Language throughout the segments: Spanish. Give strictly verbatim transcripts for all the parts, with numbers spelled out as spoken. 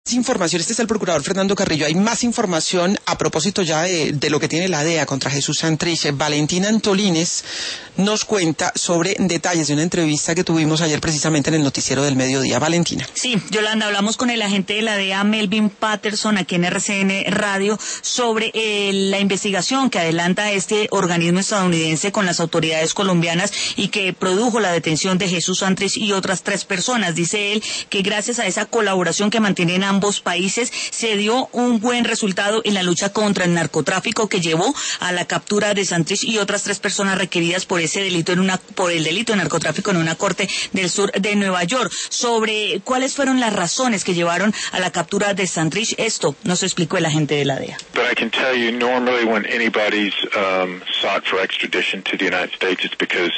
Información, este es el procurador Fernando Carrillo. Hay más información a propósito ya de, de lo que tiene la D E A contra Jesús Santrich. Valentina Antolínez nos cuenta sobre detalles de una entrevista que tuvimos ayer precisamente en el noticiero del mediodía. Valentina. Sí, Yolanda, hablamos con el agente de la D E A, Melvin Patterson, aquí en R C N Radio, sobre eh, la investigación que adelanta este organismo estadounidense con las autoridades colombianas y que produjo la detención de Jesús Santrich y otras tres personas. Dice él que gracias a esa colaboración que mantienen ambos ambos países se dio un buen resultado en la lucha contra el narcotráfico que llevó a la captura de Santrich y otras tres personas requeridas por ese delito en una por el delito de narcotráfico en una corte del sur de Nueva York. Sobre cuáles fueron las razones que llevaron a la captura de Santrich, esto nos explicó el agente de la D E A. But I can tell you, normally when anybody's um, sought for extradition to the United States, it's because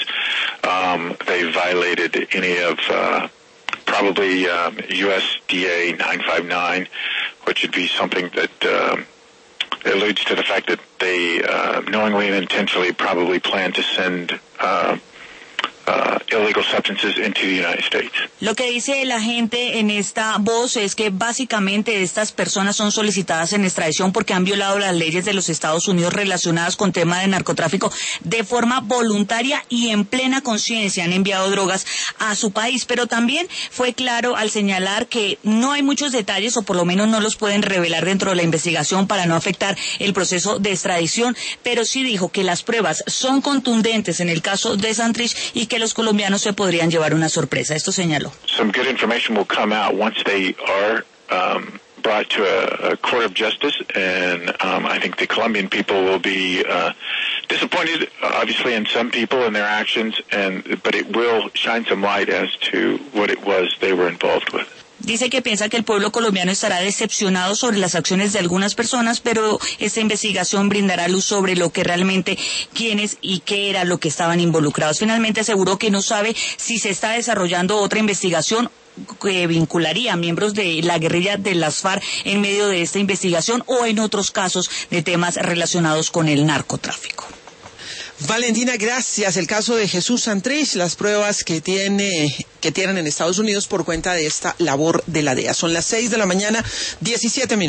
um, they violated any of uh, probably um, U S D A nine five nine, which would be something that um, alludes to the fact that they uh, knowingly and intentionally probably plan to send uh, uh, illegal substances into the United States. Lo que dice la gente en esta voz es que básicamente estas personas son solicitadas en extradición porque han violado las leyes de los Estados Unidos relacionadas con temas de narcotráfico de forma voluntaria y en plena conciencia. Han enviado drogas a su país, pero también fue claro al señalar que no hay muchos detalles, o por lo menos no los pueden revelar dentro de la investigación para no afectar el proceso de extradición, pero sí dijo que las pruebas son contundentes en el caso de Santrich y que los colombianos se podrían llevar una sorpresa. Esto señaló. Some good information will come out once they are um, brought to a, a court of justice, and um, I think the Colombian people will be uh, disappointed, obviously, in some people and their actions, and but it will shine some light as to what it was they were involved with. Dice que piensa que el pueblo colombiano estará decepcionado sobre las acciones de algunas personas, pero esta investigación brindará luz sobre lo que realmente, quiénes y qué era lo que estaban involucrados. Finalmente aseguró que no sabe si se está desarrollando otra investigación que vincularía a miembros de la guerrilla de las FARC en medio de esta investigación o en otros casos de temas relacionados con el narcotráfico. Valentina, gracias. El caso de Jesús Santrich, las pruebas que tiene que tienen en Estados Unidos por cuenta de esta labor de la D E A. Son las seis de la mañana, diecisiete minutos.